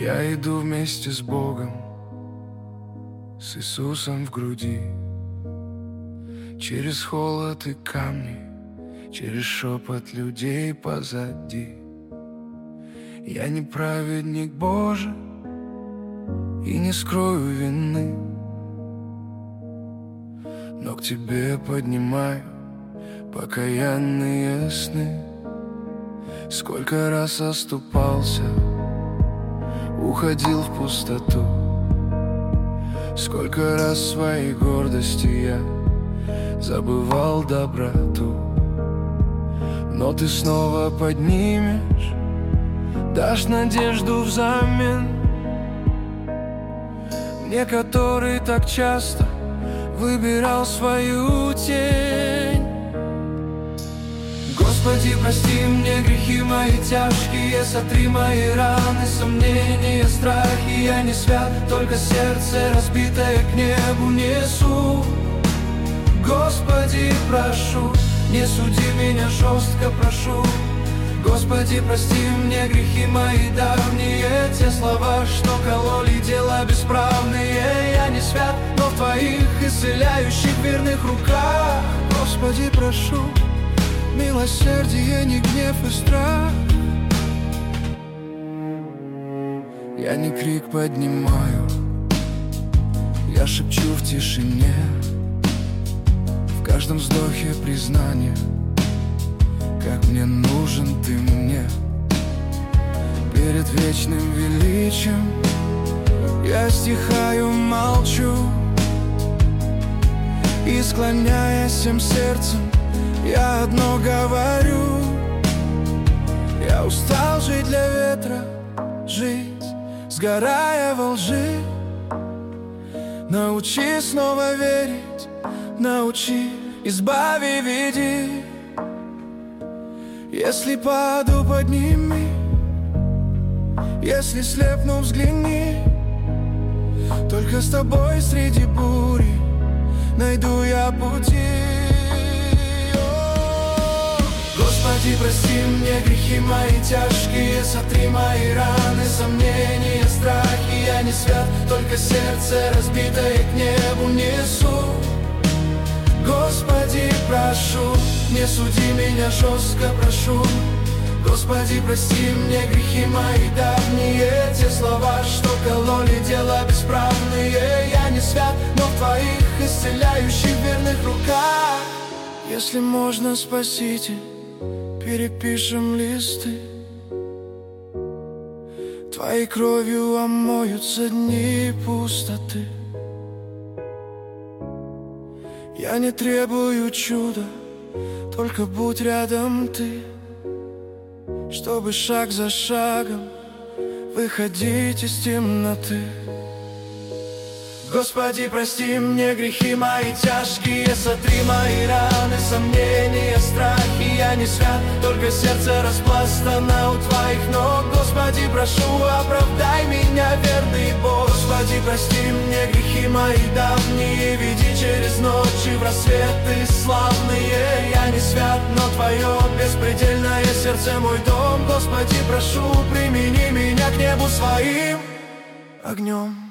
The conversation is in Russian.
Я иду вместе с Богом, с Иисусом в груди, через холод и камни, через шепот людей позади. Я не праведник Божий и не скрою вины, но к Тебе поднимаю покаянные сны. Сколько раз оступался, уходил в пустоту, сколько раз своей гордости я забывал доброту. Но Ты снова поднимешь, дашь надежду взамен мне, который так часто выбирал свою тень. Господи, прости мне грехи мои тяжкие, сотри мои раны, сомнения, страхи. Я не свят, только сердце разбитое к небу несу. Господи, прошу, не суди меня жестко, прошу. Господи, прости мне грехи мои давние, те слова, что кололи, дела бесправные. Я не свят, но в Твоих исцеляющих верных руках. Господи, прошу, милосердие, не гнев и страх. Я не крик поднимаю, я шепчу в тишине, в каждом вздохе признание, как мне нужен Ты мне. Перед вечным величием я стихаю, молчу, и склоняясь всем сердцем, я одно говорю: я устал жить для ветра, жить, сгорая во лжи. Научи снова верить, научи, избави, веди. Если паду, подними, если слепну, взгляни. Только с Тобой среди бури найду я пути. Господи, прости мне грехи мои тяжкие, сотри мои раны, сомнения, страхи. Я не свят, только сердце разбитое к небу несу. Господи, прошу, не суди меня жестко, прошу. Господи, прости мне грехи мои давние, те слова, что кололи, дела бесправные. Я не свят, но в Твоих исцеляющих верных руках. Если можно, Спаситель, перепишем листы, Твоей кровью омоются дни пустоты. Я не требую чуда, только будь рядом Ты, чтобы шаг за шагом выходить из темноты. Господи, прости мне грехи мои тяжкие, сотри мои раны, сомнения, страхи. Я не свят, только сердце распластано у Твоих ног. Господи, прошу, оправдай меня, верный Бог. Господи, прости мне грехи мои давние, веди через ночи в рассветы славные. Я не свят, но Твое беспредельное сердце мой дом. Господи, прошу, примени меня к небу своим огнем.